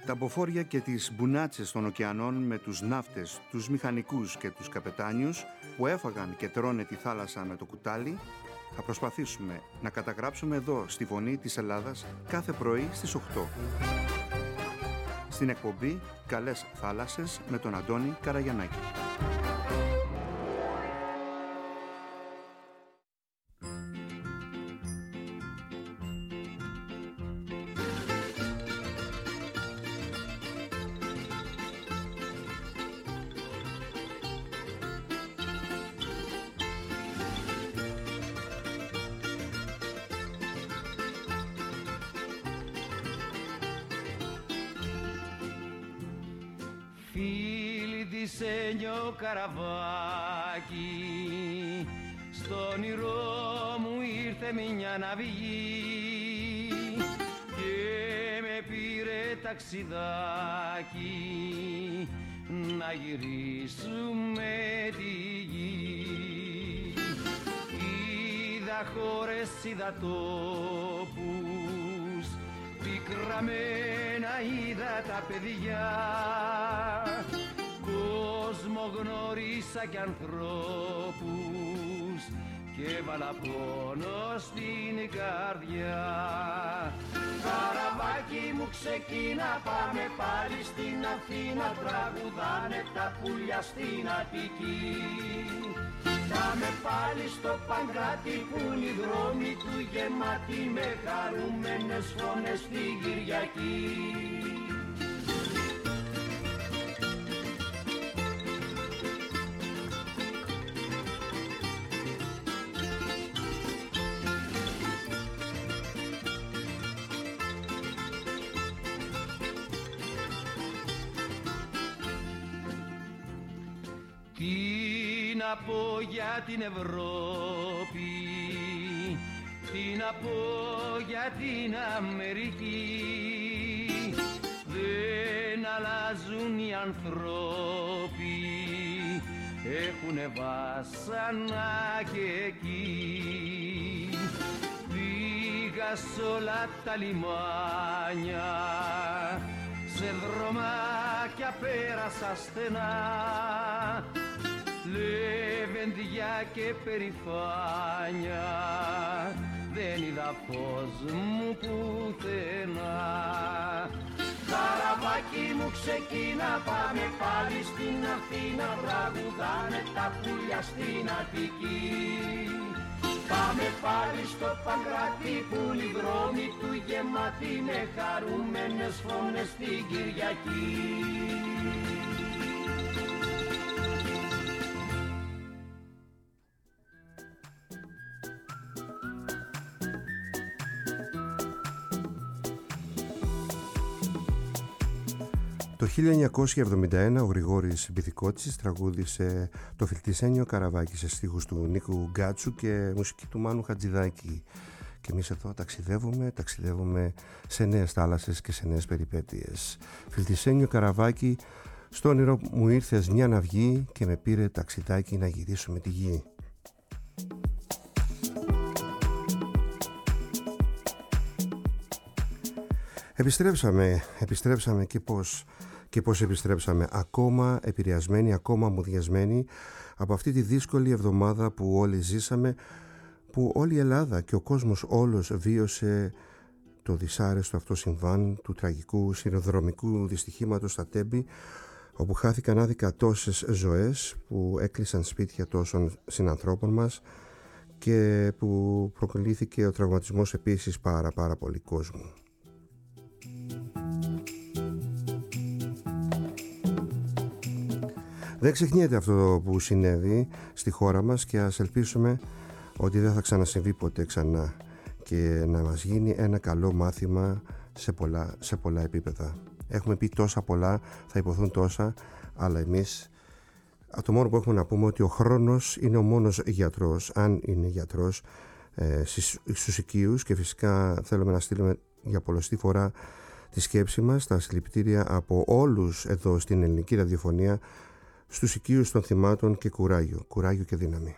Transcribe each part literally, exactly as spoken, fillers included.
Τα μποφόρια και τις μπουνάτσες των ωκεανών με τους ναύτες, τους μηχανικούς και τους καπετάνιους που έφαγαν και τρώνε τη θάλασσα με το κουτάλι, θα προσπαθήσουμε να καταγράψουμε εδώ στη Φωνή της Ελλάδας κάθε πρωί στις οκτώ. Στην εκπομπή «Καλές θάλασσες» με τον Αντώνη Καραγιαννάκη. Καραβάκι, στο όνειρό μου ήρθε μια ναυγή και με πήρε ταξιδάκι να γυρίσουμε τη γη. Είδα χώρες, είδα τόπους, πικραμένα είδα τα παιδιά, κόσμο γνωρίσα κι ανθρώπους και έβαλα πόνο στην καρδιά. Καραβάκι μου ξεκίνα, πάμε πάλι στην Αθήνα, τραγουδάνε τα πουλιά στην Αττική. Πάμε πάλι στο Παγκράτη που είναι οι δρόμοι του γεμάτοι με χαρούμενες φωνές την Κυριακή. Τι να πω για την Ευρώπη, τι να πω για την Αμερική, δεν αλλάζουν οι ανθρώποι, έχουνε βάσανα και εκεί. Πήγα σ' όλα τα λιμάνια, σε δρομάκια πέρασα στενά, λεβεντιά και περηφάνια, δεν είδα φως μου πουθενά. Καραβάκι μου ξεκίνα, πάμε πάλι στην Αθήνα, τραγουδάνε τα πουλιά στην Αττική. Πάμε πάλι στο Παγκράτη που είναι οι δρόμοι του γεμάτοι με χαρούμενες φωνές την Κυριακή. Το χίλια εννιακόσια εβδομήντα ένα ο Γρηγόρης Μπιθικότσης τραγούδισε το Φιλτισένιο Καραβάκι σε στίχους του Νίκου Γκάτσου και μουσική του Μάνου Χατζηδάκη. Και εμείς εδώ ταξιδεύουμε, ταξιδεύουμε σε νέες θάλασσες και σε νέες περιπέτειες. Φιλτισένιο Καραβάκι, στο όνειρο μου ήρθες μια ναυγή και με πήρε ταξιδάκι να γυρίσουμε τη γη. Επιστρέψαμε, επιστρέψαμε και πώς, και πώς επιστρέψαμε, ακόμα επηρεασμένοι, ακόμα μουδιασμένοι από αυτή τη δύσκολη εβδομάδα που όλοι ζήσαμε, που όλη η Ελλάδα και ο κόσμος όλος βίωσε το δυσάρεστο αυτό συμβάν του τραγικού σιδηροδρομικού δυστυχήματος στα Τέμπη, όπου χάθηκαν άδικα τόσες ζωές, που έκλεισαν σπίτια τόσων συνανθρώπων μας και που προκλήθηκε ο τραυματισμός επίσης πάρα πάρα πολύ κόσμου. Δεν ξεχνιέται αυτό που συνέβη στη χώρα μας και ας ελπίσουμε ότι δεν θα ξανασυμβεί ποτέ ξανά και να μας γίνει ένα καλό μάθημα σε πολλά, σε πολλά επίπεδα. Έχουμε πει τόσα πολλά, θα υποθούν τόσα, αλλά εμείς το μόνο που έχουμε να πούμε ότι ο χρόνος είναι ο μόνος γιατρός, αν είναι γιατρός, ε, στους οικείους, και φυσικά θέλουμε να στείλουμε για πολλωστή φορά τη σκέψη μας, τα συλληπιτήρια από όλους εδώ στην ελληνική ραδιοφωνία στους οικείους των θυμάτων και κουράγιο, κουράγιο και δύναμη.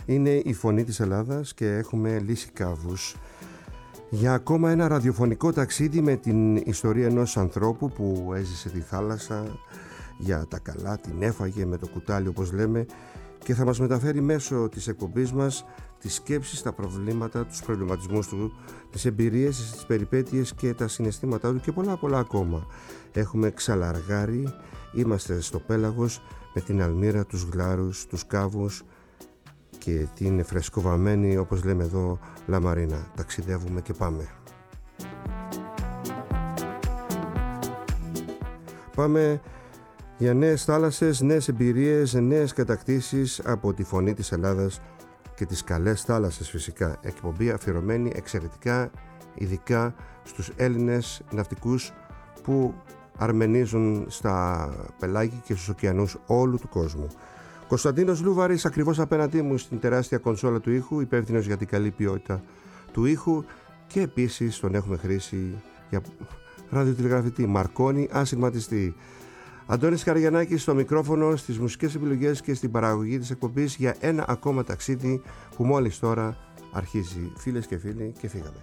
Είναι η Φωνή της Ελλάδας και έχουμε λύσει κάβους για ακόμα ένα ραδιοφωνικό ταξίδι με την ιστορία ενός ανθρώπου που έζησε τη θάλασσα για τα καλά, την έφαγε με το κουτάλι όπως λέμε, και θα μας μεταφέρει μέσω της εκπομπής μας τις σκέψεις, τα προβλήματα, τους προβληματισμούς του, τις εμπειρίες, τις περιπέτειες και τα συναισθήματά του και πολλά πολλά ακόμα. Έχουμε ξαλαργάρει, είμαστε στο πέλαγος με την αλμύρα, τους γλάρους, τους κάβους και την φρεσκοβαμένη, όπως λέμε εδώ, λαμαρίνα. Ταξιδεύουμε και πάμε. Πάμε για νέες θάλασσες, νέες εμπειρίες, νέες κατακτήσεις από τη Φωνή της Ελλάδας και τις καλές θάλασσες φυσικά. Εκπομπή αφιερωμένη εξαιρετικά, ειδικά στους Έλληνες ναυτικούς που αρμενίζουν στα πελάγια και στους ωκεανούς όλου του κόσμου. Κωνσταντίνος Λούβαρης ακριβώς απέναντί μου στην τεράστια κονσόλα του ήχου, υπεύθυνος για την καλή ποιότητα του ήχου, και επίσης τον έχουμε χρήσει για ραδιοτηλεγραφητή, Μαρκόνη ασυρματιστή. Αντώνης Καραγιαννάκης στο μικρόφωνο, στις μουσικές επιλογές και στην παραγωγή της εκπομπής για ένα ακόμα ταξίδι που μόλις τώρα αρχίζει. Φίλες και φίλοι, και φύγαμε.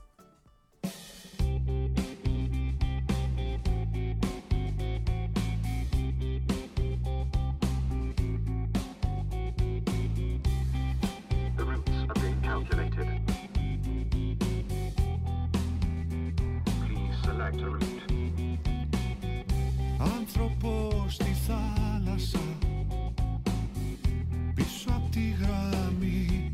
Άνθρωπος στη θάλασσα, πίσω απ' τη γραμμή,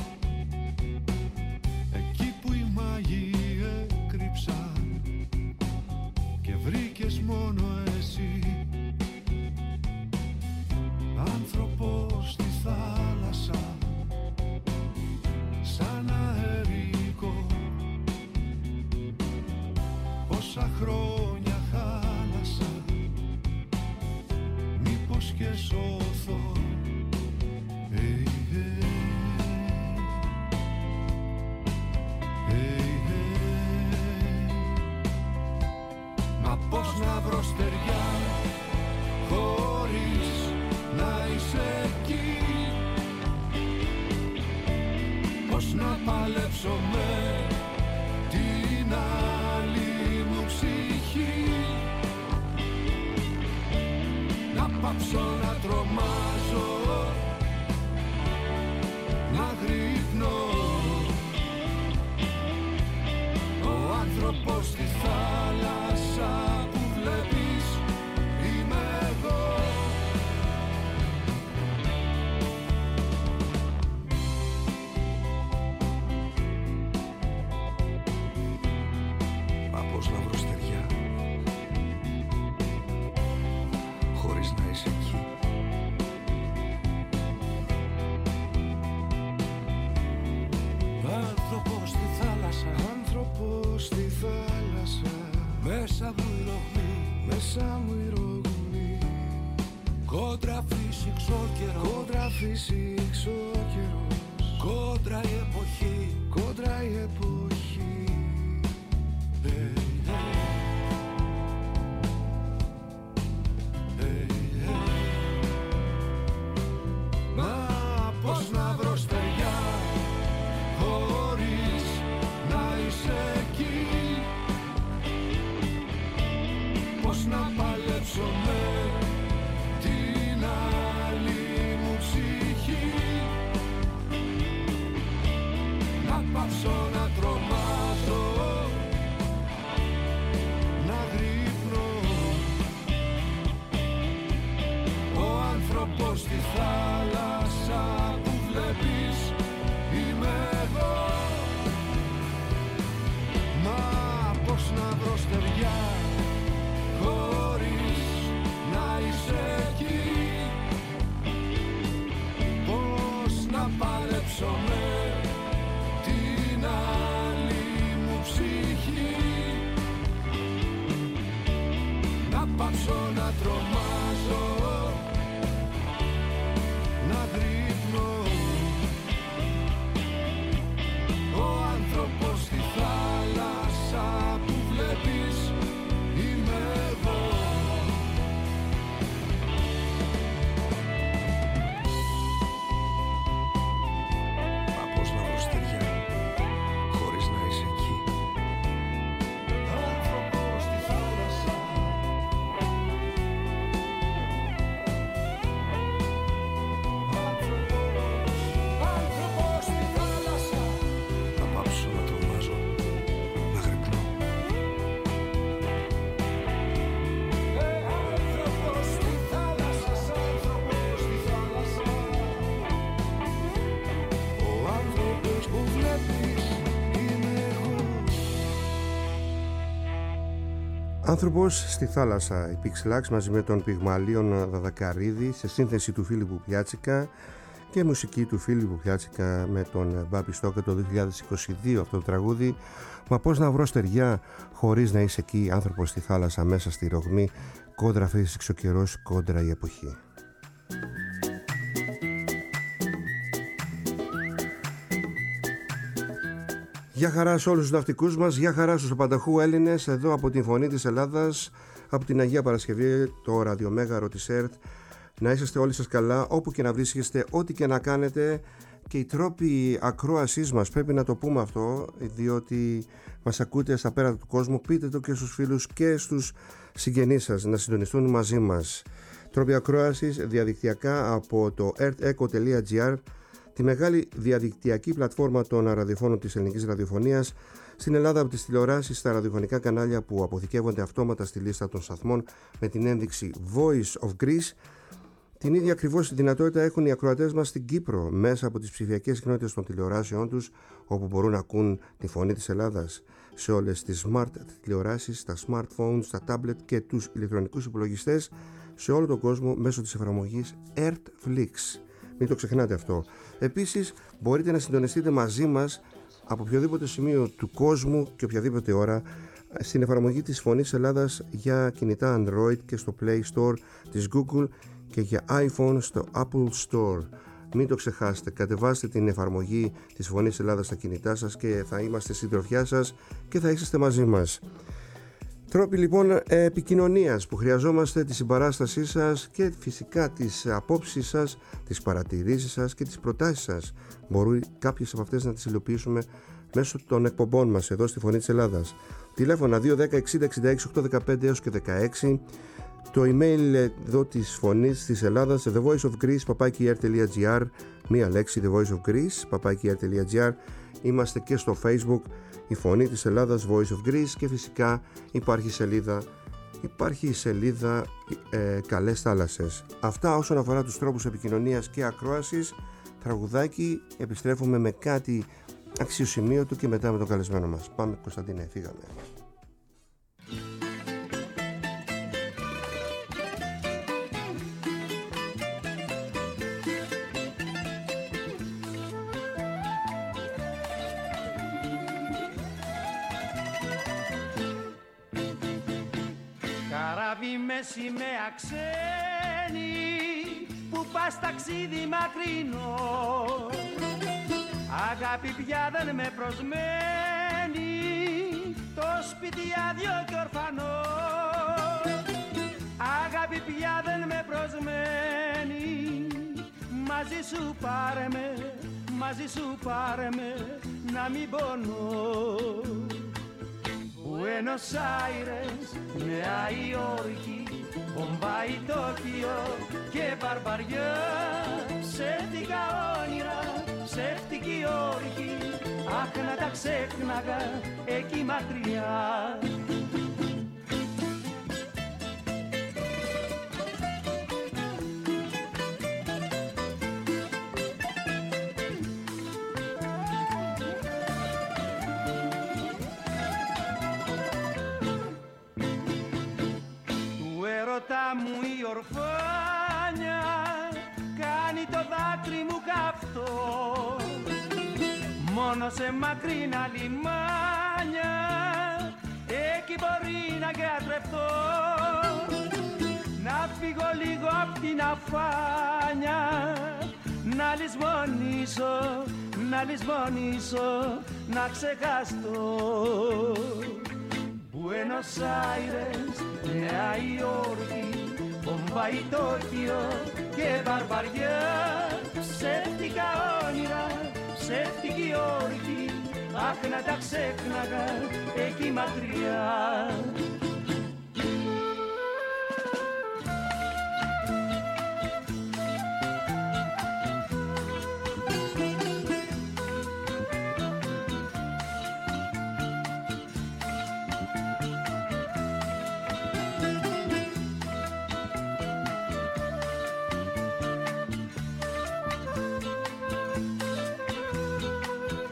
εκεί που οι μάγοι έκρυψαν και βρήκες μόνο εσύ. Άνθρωπος στη θάλασσα, σαν αερικό, πόσα χρόνια χάλασα, μήπως και σώθω. Hey, hey. Hey, hey. Μα πώς να βρω στεριά χωρίς να είσαι εκεί, πώς να παλέψω με την άλλη μου ψυχή, να πάψω να τρομάζω, να γρυπνώ. Ο άνθρωπος στη θάλασσα που βλέπεις είμαι εγώ. Μα πώς να βρω στεριά χωρίς να είσαι εκεί, άνθρωπος στη θάλασσα, άνθρωπος στη θάλασσα, μέσα μου η ρογμή, μέσα μου η ρογμή, κόντρα φύσηξ ο καιρός, κόντρα φύσηξ ο καιρός, κόντρα η εποχή, κόντρα η εποχή. Hey, hey. Hey, hey. Μα πώς να βρω στεριά χωρίς να είσαι εκεί, πώς να παλέψω με την άλλη μου ψυχή, να πάψω να τρομάζω, να γρυπνώ. Ο άνθρωπος στη θάλασσα που βλέπεις είμαι εγώ. Μα πώς να βρω στεριά χωρίς να είσαι εκεί, πώς να παλέψω με την άλλη μου ψυχή, να πάψω να τρομάζω, να γρυπνώ. Ο άνθρωπος στη θάλασσα που βλέπεις είμαι εγώ. Άνθρωπος στη θάλασσα, η Pixelax μαζί με τον Πυγμαλίον Δαδακαρίδη σε σύνθεση του Φίλιππου Πιάτσικα και μουσική του Φίλιππου Πιάτσικα με τον Μπάμπη Στόκα το δύο χιλιάδες είκοσι δύο αυτό το τραγούδι. Μα πώς να βρω στεριά χωρίς να είσαι εκεί, άνθρωπος στη θάλασσα μέσα στη ρογμή, κόντρα φύσηξε ο καιρός, κόντρα η εποχή. Γεια χαρά σε όλους τους ναυτικούς μας, γεια χαρά στους απανταχού Έλληνες, εδώ από την Φωνή της Ελλάδας, από την Αγία Παρασκευή, το ραδιομέγαρο της ΕΡΤ. Να είσαστε όλοι σας καλά, όπου και να βρίσκεστε, ό,τι και να κάνετε. Και οι τρόποι ακρόασής μας, πρέπει να το πούμε αυτό, διότι μας ακούτε στα πέρα του κόσμου. Πείτε το και στους φίλους και στους συγγενείς σας να συντονιστούν μαζί μας. Τρόποι ακρόασης διαδικτυακά από το ερτ εκο τελεία τζι άρ, τη μεγάλη διαδικτυακή πλατφόρμα των ραδιοφώνων της ελληνικής ραδιοφωνίας, στην Ελλάδα από τις τηλεοράσεις στα ραδιοφωνικά κανάλια που αποθηκεύονται αυτόματα στη λίστα των σταθμών με την ένδειξη Voice of Greece. Την ίδια ακριβώς δυνατότητα έχουν οι ακροατές μας στην Κύπρο μέσα από τις ψηφιακές συχνότητες των τηλεοράσεών τους, όπου μπορούν να ακούν τη Φωνή της Ελλάδας σε όλες τις smart τηλεοράσεις, τα smartphones, τα tablet και τους ηλεκτρονικούς υπολογιστές σε όλο τον κόσμο μέσω της εφαρμογής ERTFlix. Μην το ξεχνάτε αυτό. Επίσης μπορείτε να συντονιστείτε μαζί μας από οποιοδήποτε σημείο του κόσμου και οποιαδήποτε ώρα στην εφαρμογή της Φωνής Ελλάδας για κινητά Android και στο Play Store της Google και για iPhone στο Apple Store. Μην το ξεχάσετε, κατεβάστε την εφαρμογή της Φωνής Ελλάδας στα κινητά σας και θα είμαστε συντροφιά σας και θα είσαστε μαζί μας. Τρόποι λοιπόν επικοινωνίας που χρειαζόμαστε, τη συμπαράστασή σας και φυσικά τις απόψεις σας, τις παρατηρήσεις σας και τις προτάσεις σας. Μπορεί κάποιες από αυτές να τις υλοποιήσουμε μέσω των εκπομπών μας εδώ στη Φωνή της Ελλάδας. Τηλέφωνα δύο ένα μηδέν εξήντα εξήντα έξι οκτακόσια δεκαπέντε έως και δεκαέξι. Το email εδώ της Φωνής της Ελλάδας, The Voice of Greece, παπάκι ερ τελεία τζι άρ, μία λέξη, The Voice of Greece, παπάκι ερ τελεία τζι άρ. Είμαστε και στο Facebook, η Φωνή της Ελλάδας, Voice of Greece, και φυσικά υπάρχει σελίδα, υπάρχει σελίδα ε, Καλές Θάλασσες. Αυτά όσον αφορά τους τρόπους επικοινωνίας και ακρόασης. Τραγουδάκι, επιστρέφουμε με κάτι αξιοσημείωτο και μετά με τον καλεσμένο μας. Πάμε Κωνσταντίνε, φύγαμε. Με σημαία ξένη που πας ταξίδι μακρινό, αγάπη πια δεν με προσμένει, το σπίτι άδειο και ορφανό. Αγάπη πια δεν με προσμένει, μαζί σου πάρε με, μαζί σου πάρε με, να μην πονώ. Buenos Aires, Νέα Υόρκη, Μπομπάι, Τόκιο και Μπαρμπαριά, ψεύτικα όνειρα, ψεύτικη όρκη, αχ να τα ξέχναγα εκεί μακριά. Μου η ορφάνια κάνει το δάκρυ μου καυτό, μόνο σε μακρινά λιμάνια εκεί μπορεί να γιατρευτώ, να φύγω λίγο απ' την αφάνια, να λησμονήσω, να λησμονήσω, να ξεχαστώ. Buenos Aires, Νέα Υόρκη, Μπομπάι, Τόκιο και Μπαρμπαριά, ψεύτικα όνειρα, ψεύτικη όρκη, αχ να τα ξέχναγα εκεί μακριά.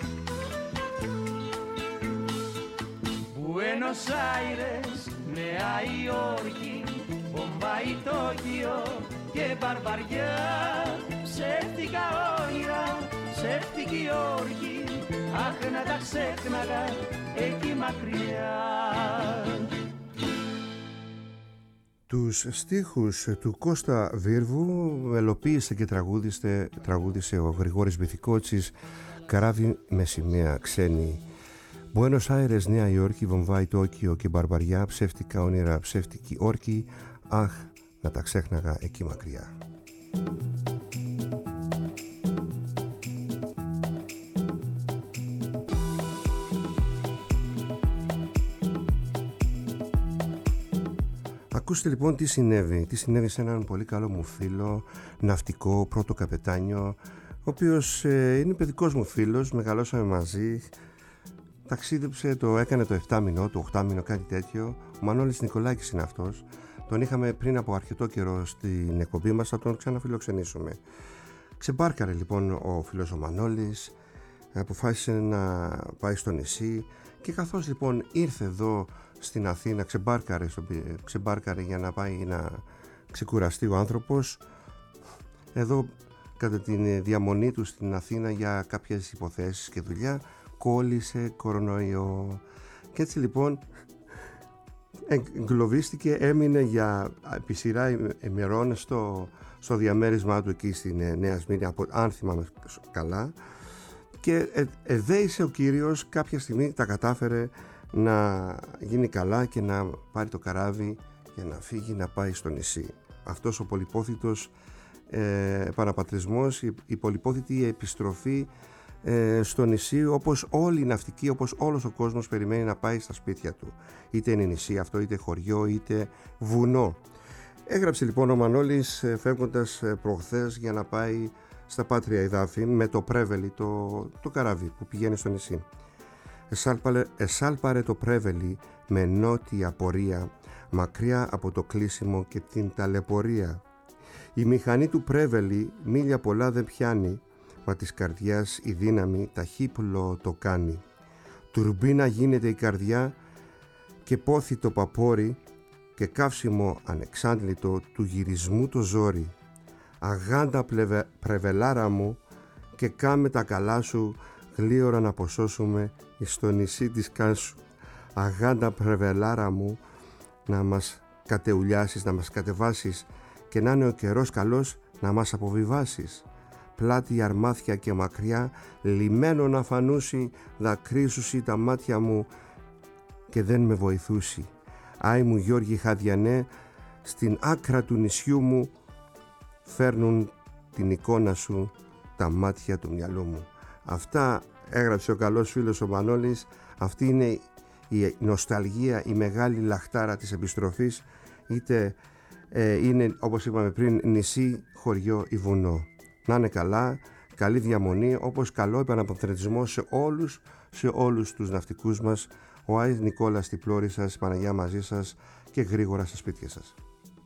Buenos Aires, Νέα Νέα Υόρκη, Μπομπάι, Τόκιο και Μπαρμπαριά. Ψεύτικα όνειρα, ψεύτικη όρκη, αχ να τα ξέχναγα εκεί μακριά. Τους στίχους του Κώστα Βίρβου μελοποίησε και τραγούδισε, τραγούδισε ο Γρηγόρης Μπιθικότσης, Καράβι με σημαία ξένη. Μπουένος Άιρες, Νέα Υόρκη, Βομβάι, Τόκιο και Μπαρμπαριά. Ψεύτικα όνειρα, ψεύτικη όρκη, αχ να τα ξέχναγα εκεί μακριά. Ακούστε λοιπόν τι συνέβη. Τι συνέβη σε έναν πολύ καλό μου φίλο, ναυτικό, πρώτο καπετάνιο, ο οποίος ε, είναι παιδικός μου φίλος, μεγαλώσαμε μαζί, ταξίδεψε, το έκανε το επτάμηνο, το οκτάμηνο, κάτι τέτοιο. Ο Μανώλης Νικολάκης είναι αυτός. Τον είχαμε πριν από αρκετό καιρό στην εκπομπή μας, θα τον ξαναφιλοξενήσουμε. Ξεμπάρκαρε λοιπόν ο φίλος ο Μανώλης, αποφάσισε να πάει στο νησί και καθώς λοιπόν ήρθε εδώ στην Αθήνα, ξεμπάρκαρε, στο, ξεμπάρκαρε για να πάει να ξεκουραστεί ο άνθρωπος. Εδώ κατά τη διαμονή του στην Αθήνα για κάποιες υποθέσεις και δουλειά κόλλησε κορονοϊό και έτσι λοιπόν εγκλωβίστηκε, έμεινε για επί σειρά ημερών στο, στο διαμέρισμά του εκεί στην Νέα Σμύρνη, από, αν θυμάμαι καλά, και ε, εδέησε ο κύριος, κάποια στιγμή τα κατάφερε να γίνει καλά και να πάρει το καράβι για να φύγει να πάει στο νησί. Αυτός ο πολυπόθητος ε, επαναπατρισμός, η, η πολυπόθητη επιστροφή ε, στο νησί, όπως όλοι οι ναυτικοί, όπως όλος ο κόσμος περιμένει να πάει στα σπίτια του. Είτε είναι νησί αυτό, είτε χωριό, είτε βουνό. Έγραψε λοιπόν ο Μανώλης φεύγοντας προχθές για να πάει στα Πάτρια Εδάφη με το Πρέβελι, το, το καράβι που πηγαίνει στο νησί. Εσάλπαρε, εσάλπαρε το Πρέβελι με νότια πορεία, μακριά από το κλείσιμο και την ταλαιπωρία. Η μηχανή του Πρέβελι μίλια πολλά δεν πιάνει, μα της καρδιάς η δύναμη ταχύπλο το κάνει. Τουρμπίνα γίνεται η καρδιά και πόθη το παπόρι και καύσιμο ανεξάντλητο του γυρισμού το ζόρι. Αγάντα πλευε, πρεβελάρα μου και κάμε τα καλά σου, γλίωρα να αποσώσουμε στο νησί της Κάσου. Αγάντα πρεβελάρα μου, να μας κατεουλιάσεις, να μας κατεβάσεις και να είναι ο καιρός καλός να μας αποβιβάσεις. Πλάτη αρμάθια και μακριά, λιμένο να φανούσει, δακρύσουσι τα μάτια μου και δεν με βοηθούσει. Άι μου Γιώργη Χαδιανέ, στην άκρα του νησιού μου φέρνουν την εικόνα σου τα μάτια του μυαλού μου. Αυτά έγραψε ο καλός φίλος ο Μανώλης. Αυτή είναι η νοσταλγία, η μεγάλη λαχτάρα της επιστροφής, είτε ε, είναι όπως είπαμε πριν νησί, χωριό ή βουνό. Να είναι καλά, καλή διαμονή, όπως καλό επαναπατρισμό σε όλους, σε όλους τους ναυτικούς μας. Ο Άης Νικόλας στη πλώρη σας, Παναγιά μαζί σας και γρήγορα στα σπίτια σας.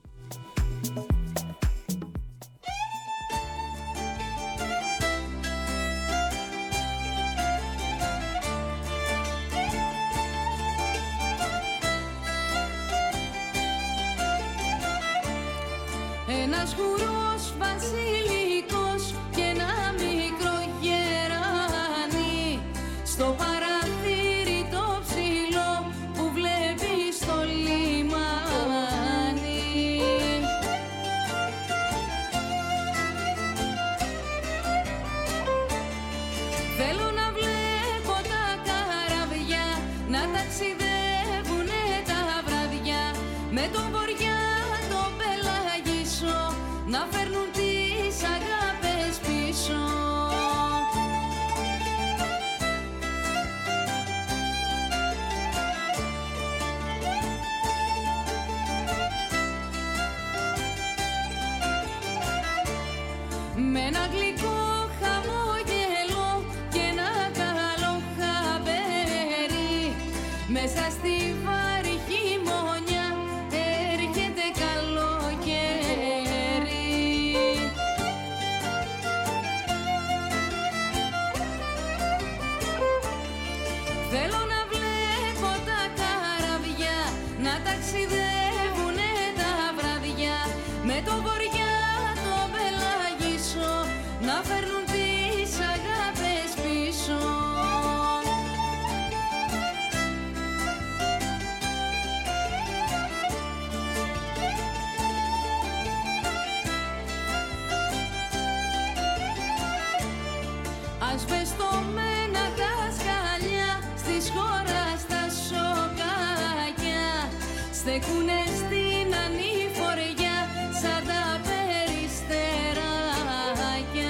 Ένας γουρός βασιλικός και ένα μικρό γεράνι στο παραθύρι το ψηλό που βλέπει στο λιμάνι. Θέλω να βλέπω τα καραβιά να ταξιδεύουνε τα βραδιά με τον βοριά να φέρνουν τις αγάπες πίσω. Με ένα γλυκό χαμόγελο και ένα καλό χαμπέρι μέσα στη βάρη χειμωνιά έρχεται στέκουνε στην ανηφοριά σαν τα περιστεράκια.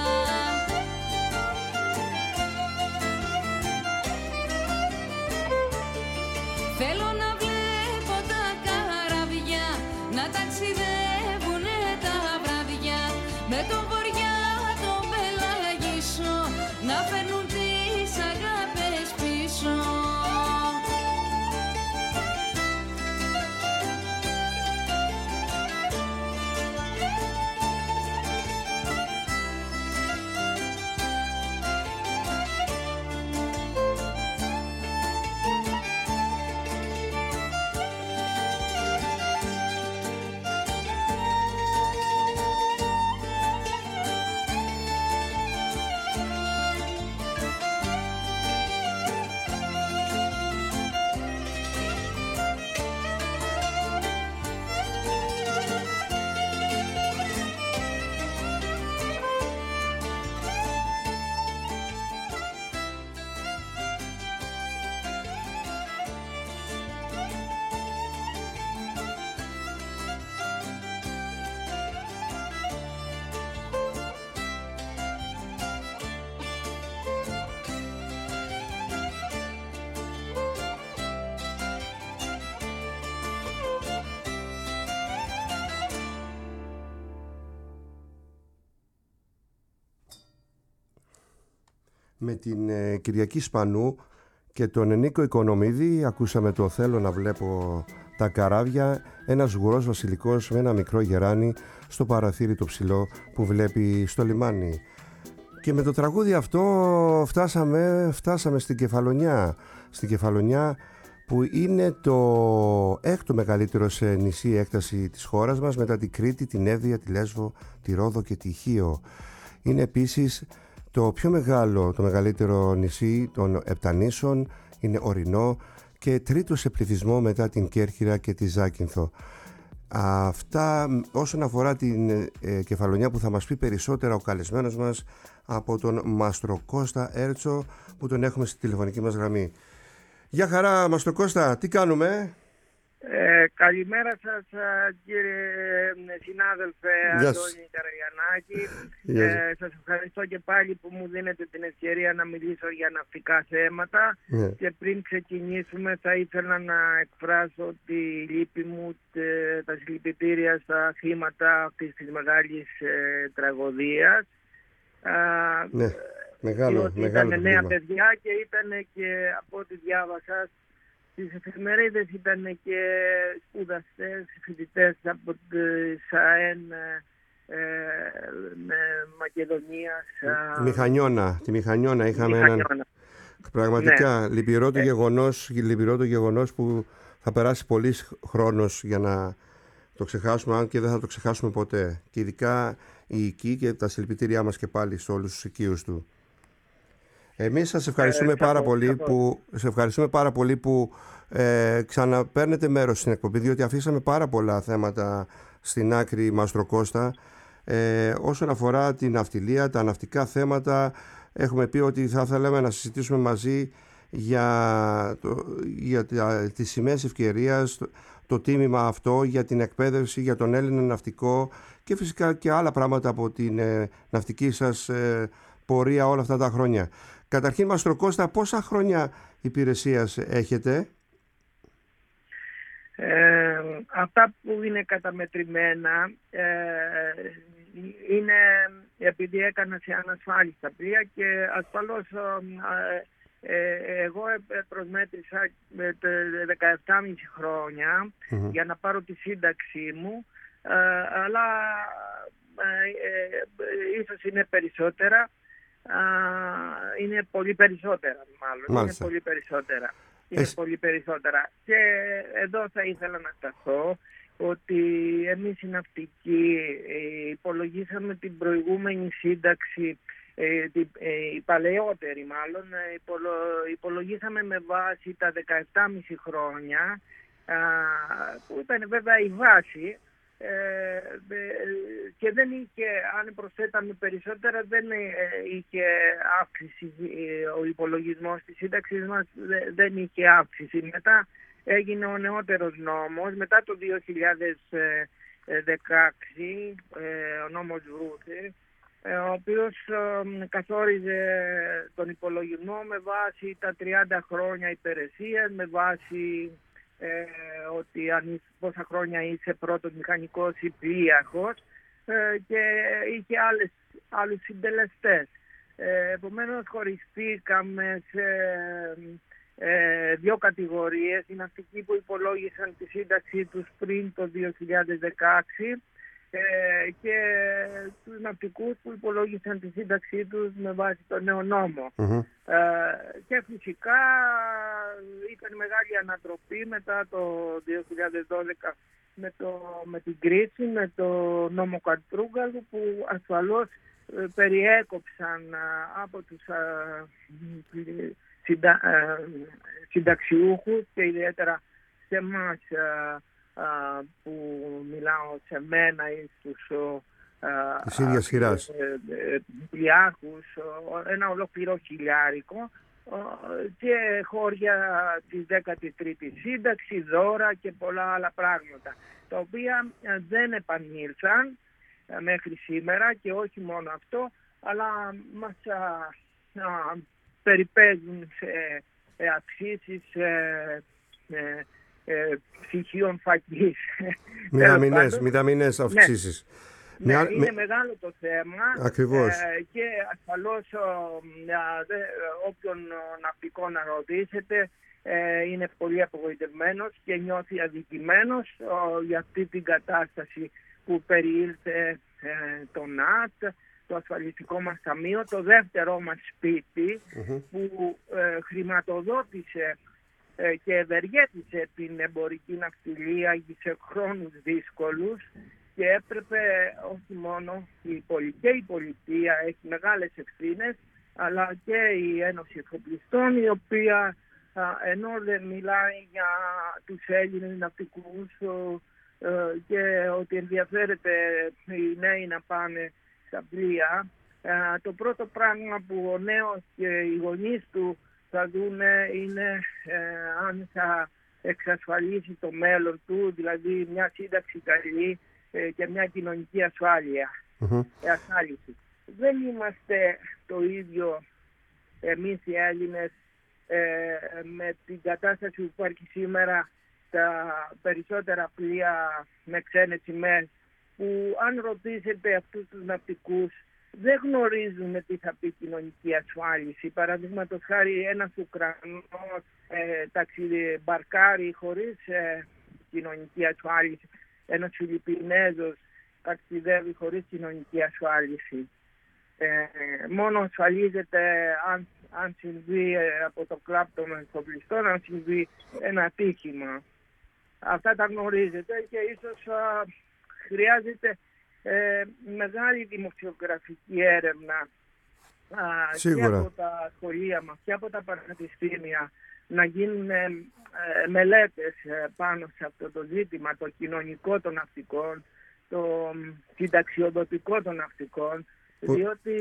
Θέλω να βλέπω τα καραβιά να ταξιδεύουνε τα βραδιά με τον βοριά τον πελαγισό να φέρνουν τις αγάπες πίσω. Με την ε, Κυριακή Σπανού και τον Νίκο Οικονομίδη ακούσαμε το «Θέλω να βλέπω τα καράβια», ένας γουρός βασιλικός με ένα μικρό γεράνι στο παραθύρι το ψηλό που βλέπει στο λιμάνι. Και με το τραγούδι αυτό φτάσαμε, φτάσαμε στην Κεφαλονιά, στην Κεφαλονιά που είναι το έκτο μεγαλύτερο σε νησί έκταση της χώρας μας μετά την Κρήτη, την Εύβοια, τη Λέσβο, τη Ρόδο και τη Χίο. Είναι επίσης το πιο μεγάλο, το μεγαλύτερο νησί των Επτανήσων, είναι ορεινό και τρίτο σε πληθυσμό μετά την Κέρκυρα και τη Ζάκυνθο. Αυτά όσον αφορά την ε, Κεφαλονιά που θα μας πει περισσότερα ο καλεσμένος μας από τον Μάστρο Κώστα Έρτσο που τον έχουμε στη τηλεφωνική μας γραμμή. Γεια χαρά Μάστρο Κώστα, τι κάνουμε? Ε, καλημέρα σας κύριε συνάδελφε Αντώνη Καραγιαννάκη. ε, Σας ευχαριστώ και πάλι που μου δίνετε την ευκαιρία να μιλήσω για ναυτικά θέματα. Yeah. Και πριν ξεκινήσουμε θα ήθελα να εκφράσω τη λύπη μου, τε, τα συλληπιτήρια στα θύματα αυτής της μεγάλης ε, τραγωδίας. Ναι, μεγάλο, μεγάλο ήταν νέα παιδιά και ήταν και από ό,τι διάβασα στις εφημερίδες ήταν και σπουδαστές, φοιτητές από τη ΣΑΕΝ ε, με Μακεδονίας. Μηχανιώνα, τη Μηχανιώνα είχαμε Μηχανιώνα. έναν... Πραγματικά, ναι. λυπηρό, το ε. γεγονός, λυπηρό το γεγονός που θα περάσει πολύς χρόνος για να το ξεχάσουμε, αν και δεν θα το ξεχάσουμε ποτέ. Και ειδικά η οική και τα συλληπιτήριά μας και πάλι σε όλους τους οικείους του. Εμείς σας ευχαριστούμε, ε, πάρα, πολύ που, σε ευχαριστούμε πάρα πολύ που ε, ξαναπαίρνετε μέρος στην εκπομπή, διότι αφήσαμε πάρα πολλά θέματα στην άκρη, Μάστρο Κώστα. Ε, όσον αφορά την ναυτιλία, τα ναυτικά θέματα, έχουμε πει ότι θα θέλαμε να συζητήσουμε μαζί για, το, για τις σημαίες ευκαιρίας, το, το τίμημα αυτό, για την εκπαίδευση, για τον Έλληνα ναυτικό και φυσικά και άλλα πράγματα από την ε, ναυτική σας ε, πορεία όλα αυτά τα χρόνια. Καταρχήν, Μάστρο Κώστα, πόσα χρόνια υπηρεσίας έχετε? Ε, αυτά που είναι καταμετρημένα ε, είναι επειδή έκανα σε ανασφάλιστα πλοία και ασφαλώς ε, ε, εγώ προσμέτρησα δεκαεπτά και μισό χρόνια mm-hmm. για να πάρω τη σύνταξή μου, ε, αλλά ε, ε, ίσως είναι περισσότερα. Uh, είναι πολύ περισσότερα μάλλον. Μάλιστα. Είναι πολύ περισσότερα. Είναι Εσύ... πολύ περισσότερα. Και εδώ θα ήθελα να σταθώ ότι εμείς οι ναυτικοί ε, υπολογίσαμε την προηγούμενη σύνταξη, ε, την, ε, η παλαιότερη μάλλον, ε, υπολο, υπολογίσαμε με βάση τα δεκαεπτά και μισό χρόνια, α, που ήταν βέβαια η βάση. Ε, και δεν είχε, αν προσθέταμε περισσότερα, δεν είχε αύξηση ο υπολογισμός της σύνταξης μας, δεν είχε αύξηση. Μετά έγινε ο νεότερος νόμος μετά το δύο χιλιάδες δεκαέξι, ο νόμος Βρούτη, ο οποίος καθόριζε τον υπολογισμό με βάση τα τριάντα χρόνια υπηρεσίας, με βάση ε, ότι αν, πόσα χρόνια είσαι πρώτος μηχανικός ή πλοίαρχος, ε, και είχε άλλες, άλλους συντελεστές. Ε, επομένως χωριστήκαμε σε ε, δύο κατηγορίες, οι ναυτικοί που υπολόγισαν τη σύνταξή τους πριν το δύο χιλιάδες δεκαέξι ε, και τους ναυτικούς που υπολόγισαν τη σύνταξή τους με βάση το νέο νόμο. Mm-hmm. Ε, και φυσικά ήταν μεγάλη ανατροπή μετά το δύο χιλιάδες δώδεκα με, το, με την κρίση, με το νόμο Κατρούγκαλου, που ασφαλώς ε, περιέκοψαν ε, από τους ε, συντα, ε, συνταξιούχους και ιδιαίτερα σε εμάς ε, Uh, που μιλάω σε μένα ή στους uh, της ίδιας χειράς πλοιάρχους, ένα ολόκληρο χιλιάρικο uh, και χώρια της δέκατης τρίτης σύνταξη, δώρα και πολλά άλλα πράγματα, τα οποία uh, δεν επανήλθαν uh, μέχρι σήμερα, και όχι μόνο αυτό, αλλά μας uh, uh, περιπέζουν σε uh, αυξήσεις uh, uh, Ε, ψυχίων φακής. Μηδαμινές, μηδαμινές αυξήσεις. Ναι, ναι, είναι με... μεγάλο το θέμα. Ακριβώς. Ε, και ασφαλώς ε, όποιον ναυτικό να ρωτήσετε ε, είναι πολύ απογοητευμένος και νιώθει αδικημένος ε, για αυτή την κατάσταση που περιήλθε ε, το ΝΑΤ, το ασφαλιστικό μας ταμείο, το δεύτερό μας σπίτι, mm-hmm. που ε, χρηματοδότησε και ευεργέτησε την εμπορική ναυτιλία σε χρόνους δύσκολους, και έπρεπε όχι μόνο η πολιτική, η πολιτεία έχει μεγάλες ευθύνες, αλλά και η Ένωση Εφοπλιστών, η οποία ενώ δεν μιλάει για τους Έλληνες ναυτικούς και ότι ενδιαφέρεται οι νέοι να πάνε στα πλοία, το πρώτο πράγμα που ο νέος και οι γονείς του θα δούνε είναι ε, αν θα εξασφαλίσει το μέλλον του, δηλαδή μια σύνταξη καλή ε, και μια κοινωνική ασφάλεια. Mm-hmm. ε, ασφάλιση. Δεν είμαστε το ίδιο εμείς οι Έλληνες ε, με την κατάσταση που υπάρχει σήμερα, τα περισσότερα πλοία με ξένες σημαίες, που αν ρωτήσετε αυτούς τους ναυτικούς δεν γνωρίζουν τι θα πει κοινωνική ασφάλιση. Παραδείγματος χάρη, ένας Ουκρανός ε, ταξίδι μπαρκάρει χωρίς ε, κοινωνική ασφάλιση. Ένας Φιλιππινέζος ταξιδεύει χωρίς κοινωνική ασφάλιση. Ε, μόνο ασφαλίζεται αν, αν συμβεί ε, από το κλαπ των εφοπλιστών, αν συμβεί ένα ατύχημα. Αυτά τα γνωρίζετε και ίσως α, χρειάζεται Ε, μεγάλη δημοσιογραφική έρευνα α, και από τα σχολεία μας και από τα πανεπιστήμια, να γίνουν ε, μελέτες ε, πάνω σε αυτό το ζήτημα, το κοινωνικό των ναυτικών, το συνταξιοδοτικό των ναυτικών, που... διότι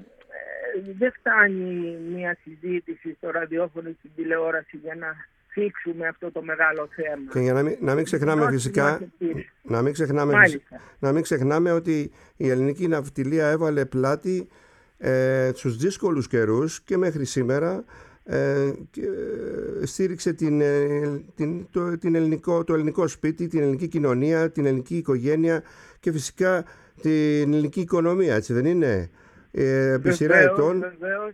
ε, δεν φτάνει μια συζήτηση στο ραδιόφωνο ή στην τηλεόραση για να φίξουμε αυτό το μεγάλο θέμα. Και για να μην, να μην ξεχνάμε Not φυσικά να μην ξεχνάμε, να μην ξεχνάμε ότι η ελληνική ναυτιλία έβαλε πλάτη ε, στους δύσκολους καιρούς και μέχρι σήμερα ε, και, ε, στήριξε την, ε, την, το, την ελληνικό, το ελληνικό σπίτι, την ελληνική κοινωνία, την ελληνική οικογένεια και φυσικά την ελληνική οικονομία, έτσι δεν είναι? Ε, επί σειρά ετών βεβαίως.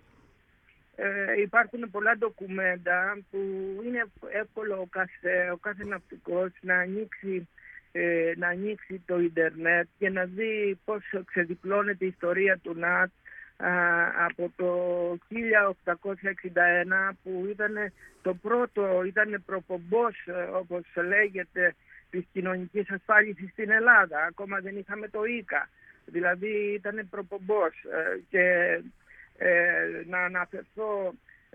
Ε, υπάρχουν πολλά ντοκουμέντα που είναι εύκολο ο κάθε, ο κάθε ναυτικός να ανοίξει, ε, να ανοίξει το ίντερνετ και να δει πώς ξεδιπλώνεται η ιστορία του ΝΑΤ α, από το χίλια οκτακόσια εξήντα ένα, που ήταν το πρώτο, ήταν προπομπός, όπως λέγεται, της κοινωνικής ασφάλισης στην Ελλάδα. Ακόμα δεν είχαμε το ΙΚΑ, δηλαδή ήταν προπομπός ε, και Ε, να αναφερθώ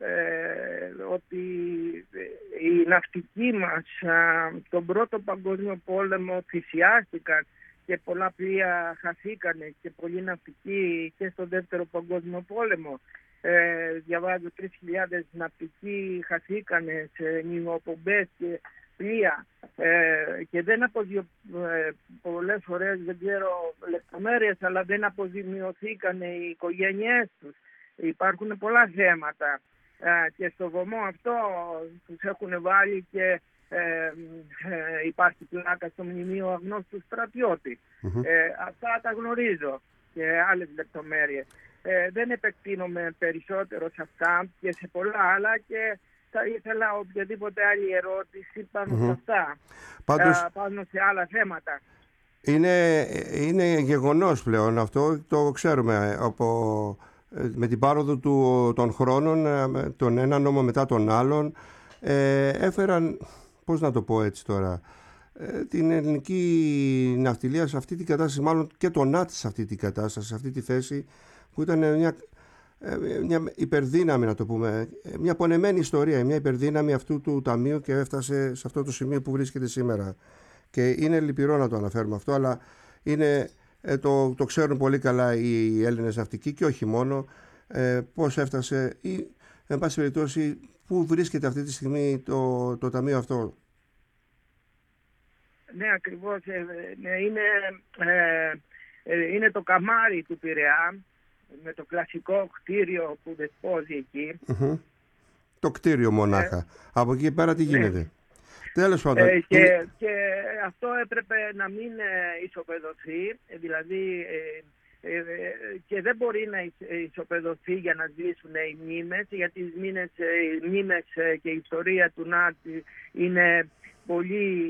ε, ότι οι ναυτικοί μας στον Πρώτο Παγκόσμιο Πόλεμο θυσιάστηκαν και πολλά πλοία χαθήκανε και πολλοί ναυτικοί και στον Δεύτερο Παγκόσμιο Πόλεμο. Ε, διαβάζω τρεις χιλιάδες ναυτικοί χαθήκανε σε νημοπομπές και πλοία ε, και δεν αποδιο... ε, πολλές φορές, δεν ξέρω λεπτομέρειες, αλλά δεν αποζημιωθήκαν οι οικογένειές τους. Υπάρχουν πολλά θέματα ε, και στο βωμό αυτό τους έχουν βάλει και ε, ε, υπάρχει πλάκα στο μνημείο αγνώστου στρατιώτη. Mm-hmm. Ε, αυτά τα γνωρίζω και άλλες λεπτομέρειες. Ε, δεν επεκτείνομαι περισσότερο σε αυτά και σε πολλά άλλα και θα ήθελα οποιαδήποτε άλλη ερώτηση πάνω mm-hmm. σε αυτά, Πάντως, πάνω σε άλλα θέματα. Είναι, είναι γεγονός πλέον αυτό, το ξέρουμε από, με την πάροδο του, των χρόνων, τον ένα νόμο μετά τον άλλον, ε, έφεραν, πώς να το πω έτσι τώρα, ε, την ελληνική ναυτιλία σε αυτή την κατάσταση, μάλλον και το ΝΑΤ σε αυτή την κατάσταση, σε αυτή τη θέση που ήταν μια, μια υπερδύναμη, να το πούμε, μια πονεμένη ιστορία, μια υπερδύναμη αυτού του ταμείου και έφτασε σε αυτό το σημείο που βρίσκεται σήμερα. Και είναι λυπηρό να το αναφέρουμε αυτό, αλλά είναι, το, το ξέρουν πολύ καλά οι Έλληνες ναυτικοί και όχι μόνο, ε, πώς έφτασε ή, εν πάση περιπτώσει, πού βρίσκεται αυτή τη στιγμή το, το ταμείο αυτό. Ναι, ακριβώς. Ε, ναι, είναι, ε, ε, είναι το καμάρι του Πειραιά, με το κλασικό κτίριο που δεσπόζει εκεί. Mm-hmm. Το κτίριο μονάχα. Ε, Από εκεί πέρα τι γίνεται. Ναι. Τέλος πάντων. Ε, και, είναι... και αυτό έπρεπε να μην ε, ισοπεδωθεί, δηλαδή ε, ε, και δεν μπορεί να ισοπεδωθεί για να σβήσουν οι μνήμες, γιατί οι μνήμες, οι μνήμες και η ιστορία του ΝΑΤ είναι πολύ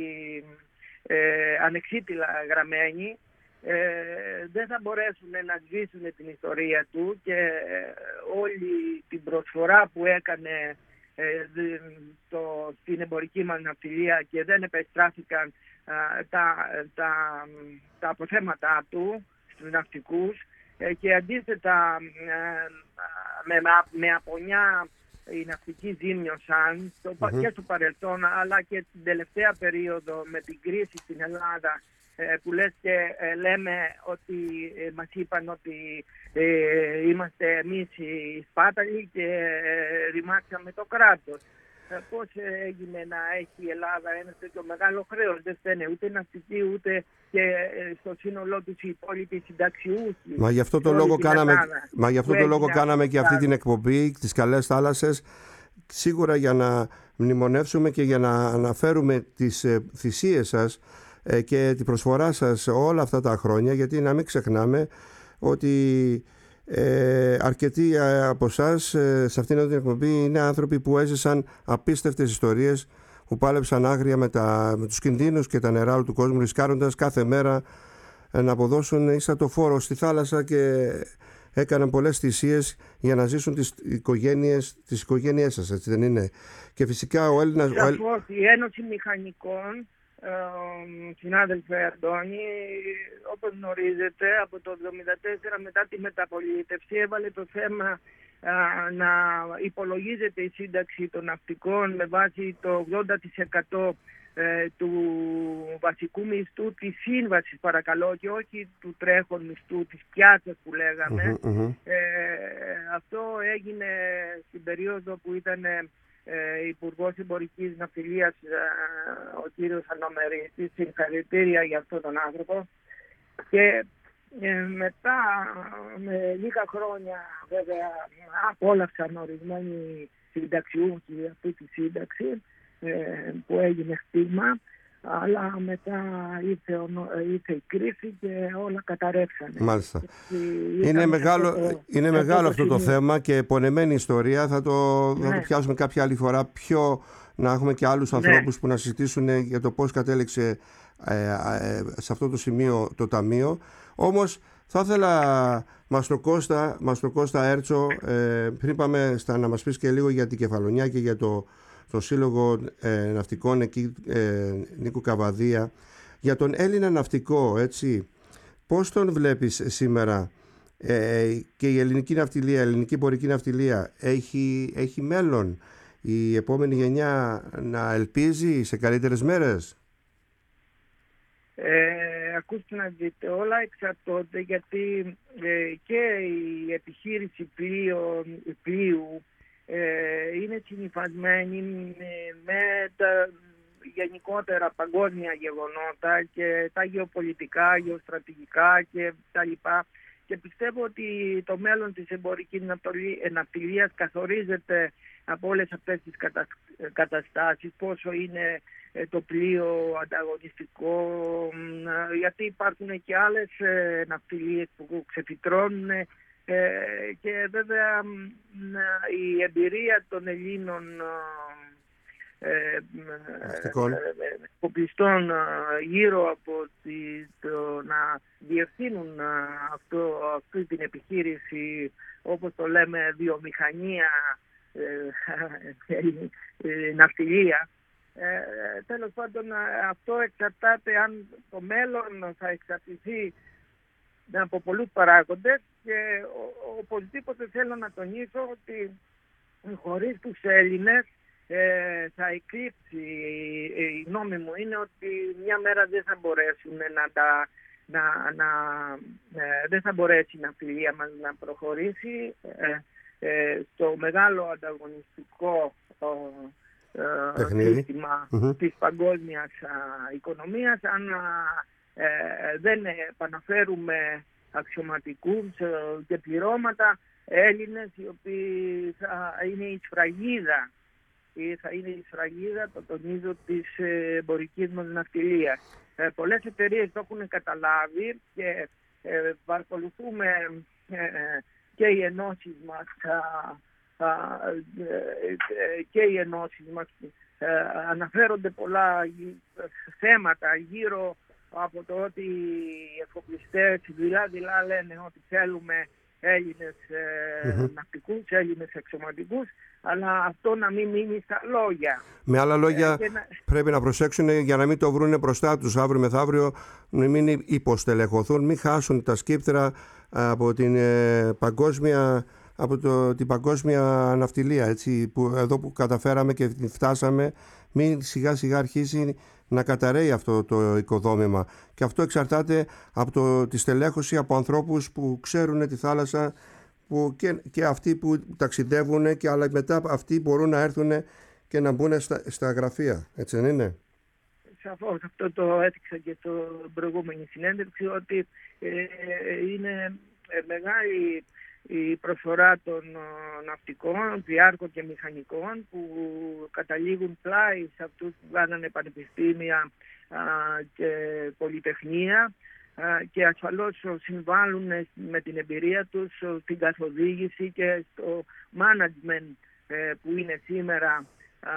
ε, ανεξίτηλα γραμμένη. Ε, δεν θα μπορέσουν να σβήσουν την ιστορία του και ε, όλη την προσφορά που έκανε ε, το, στην εμπορική μας ναυτιλία και δεν επεστράφηκαν ε, τα, τα, τα αποθέματα του στους ναυτικούς ε, και αντίθετα ε, με, με απονιά οι ναυτικοί ζήμιωσαν στο, mm-hmm. και στο παρελθόν αλλά και την τελευταία περίοδο με την κρίση στην Ελλάδα που λες και ε, λέμε ότι ε, μας είπαν ότι ε, είμαστε εμείς οι σπάταλοι και ε, ρημάξαμε το κράτος. Ε, πώς έγινε να έχει η Ελλάδα ένα τέτοιο μεγάλο χρέος? Δεν φταίνε ούτε ναυτικοί ούτε και ε, στο σύνολό τους οι υπόλοιποι συνταξιούχοι. Μα γι' αυτό το λόγο κάναμε, μα γι αυτό το λόγο κάναμε και αυτή την εκπομπή, τις καλές θάλασσες, σίγουρα για να μνημονεύσουμε και για να αναφέρουμε τις ε, θυσίες σας και την προσφορά σας όλα αυτά τα χρόνια, γιατί να μην ξεχνάμε ότι ε, αρκετοί από εσάς ε, σε αυτήν την εκπομπή είναι άνθρωποι που έζησαν απίστευτες ιστορίες, που πάλεψαν άγρια με, τα, με τους κινδύνους και τα νερά του κόσμου, ρισκάροντας κάθε μέρα ε, να αποδώσουν ίσα το φόρο στη θάλασσα και έκαναν πολλές θυσίες για να ζήσουν τις οικογένειες, τις οικογένειές σας, έτσι δεν είναι? Και φυσικά ο Έλληνας... Σαφώς, η Ένωση Μηχανικών, συνάδελφε Αντώνη, όπως γνωρίζετε, από το εβδομήντα τέσσερα μετά τη μεταπολίτευση έβαλε το θέμα α, να υπολογίζεται η σύνταξη των ναυτικών με βάση το ογδόντα τοις εκατό ε, του βασικού μισθού της σύμβασης, παρακαλώ, και όχι του τρέχον μισθού της πιάτσας που λέγαμε. Mm-hmm, mm-hmm. Ε, αυτό έγινε στην περίοδο που ήταν Ε, Υπουργός Εμπορικής Ναυτιλίας, ε, ο κύριος Ανομερίστης. Συγχαρητήρια για αυτόν τον άνθρωπο. Και ε, μετά με λίγα χρόνια βέβαια απόλαυσαν ορισμένοι συνταξιούχοι αυτή τη σύνταξη ε, που έγινε χτύπημα, αλλά μετά ήρθε, ήρθε η κρίση και όλα καταρρεύσανε. Μάλιστα. Είναι μεγάλο, αυτό το, είναι μεγάλο αυτό το, το θέμα και πονεμένη ιστορία. Θα το, ναι. θα το πιάσουμε κάποια άλλη φορά, πιο να έχουμε και άλλους ανθρώπους, ναι, που να συζητήσουν για το πώς κατέληξε ε, ε, σε αυτό το σημείο το Ταμείο. Όμως θα ήθελα, Μαστρο Κώστα, Μαστρο Κώστα Έρτσο, ε, πριν πάμε στα, να μας πεις και λίγο για την Κεφαλονιά και για το το Σύλλογο ε, Ναυτικών εκεί, ε, Νίκου Καβαδία, για τον Έλληνα ναυτικό, έτσι, πώς τον βλέπεις σήμερα? Ε, και η ελληνική ναυτιλία, η ελληνική εμπορική ναυτιλία έχει, έχει μέλλον? Η επόμενη γενιά να ελπίζει σε καλύτερες μέρες? Ε, ακούστε να δείτε, όλα εξαρτώνται, γιατί ε, και η επιχείρηση πλοίου, πλοίου Ε, είναι συνυφασμένη με, με, τα, γενικότερα παγκόσμια γεγονότα και τα γεωπολιτικά, γεωστρατηγικά και τα λοιπά. Και πιστεύω ότι το μέλλον της εμπορικής ναυτιλίας καθορίζεται από όλες αυτές τις καταστάσεις, πόσο είναι το πλοίο ανταγωνιστικό, γιατί υπάρχουν και άλλες ναυτιλίες που ξεφυτρώνουν και βέβαια η εμπειρία των Ελλήνων υποπλιστών γύρω από τη, το να διευθύνουν αυτό, αυτή την επιχείρηση, όπως το λέμε βιομηχανία, ναυτιλία. Ε, τέλος πάντων αυτό εξαρτάται, αν το μέλλον θα εξαρτηθεί από πολλούς παράγοντες, και οπωσδήποτε θέλω να τονίσω ότι χωρίς τους Έλληνες ε, θα εκλείψει, η γνώμη μου είναι ότι μια μέρα δεν θα μπορέσουν να τα να, να, ε, δεν θα μπορέσει η ναυτιλία μας να προχωρήσει ε, ε, στο μεγάλο ανταγωνιστικό ε, σύστημα mm-hmm. της παγκόσμιας α, οικονομίας, αν α, ε, δεν επαναφέρουμε αξιωματικούς ε, και πληρώματα Έλληνες, οι οποίοι θα είναι η σφραγίδα ή θα είναι η σφραγίδα, το τονίζω, της εμπορικής μας ναυτιλίας. Ε, πολλές εταιρείες το έχουν καταλάβει και ε, παρακολουθούμε ε, και οι ενώσεις μας α, α, ε, και οι ενώσεις μας ε, αναφέρονται πολλά θέματα γύρω από το ότι οι εφοπλιστές δειλά-δειλά λένε ότι θέλουμε Έλληνες ε, mm-hmm. ναυτικούς, Έλληνες εξωματικούς, αλλά αυτό να μην μείνει στα λόγια. Με άλλα λόγια, ε, να... πρέπει να προσέξουν για να μην το βρούνε μπροστά τους αύριο μεθαύριο, να μην υποστελεχωθούν, μην χάσουν τα σκύπτρα από την ε, παγκόσμια, από το, την παγκόσμια ναυτιλία, έτσι, που εδώ που καταφέραμε και φτάσαμε, μην σιγά σιγά αρχίσει να καταραίει αυτό το οικοδόμημα. Και αυτό εξαρτάται από το, τη στελέχωση, από ανθρώπους που ξέρουν τη θάλασσα, που και, και αυτοί που ταξιδεύουν, και αλλά μετά αυτοί μπορούν να έρθουν και να μπουν στα, στα γραφεία. Έτσι δεν είναι? Σαφώς, αυτό το έδειξα και στο προηγούμενη συνέντευξη, ότι ε, είναι μεγάλη η προσφορά των ναυτικών, διάρκων και μηχανικών, που καταλήγουν πλάι σε αυτούς που κάνανε πανεπιστήμια α, και πολυτεχνία α, και ασφαλώς συμβάλλουν με την εμπειρία τους στην καθοδήγηση και στο management ε, που είναι σήμερα α,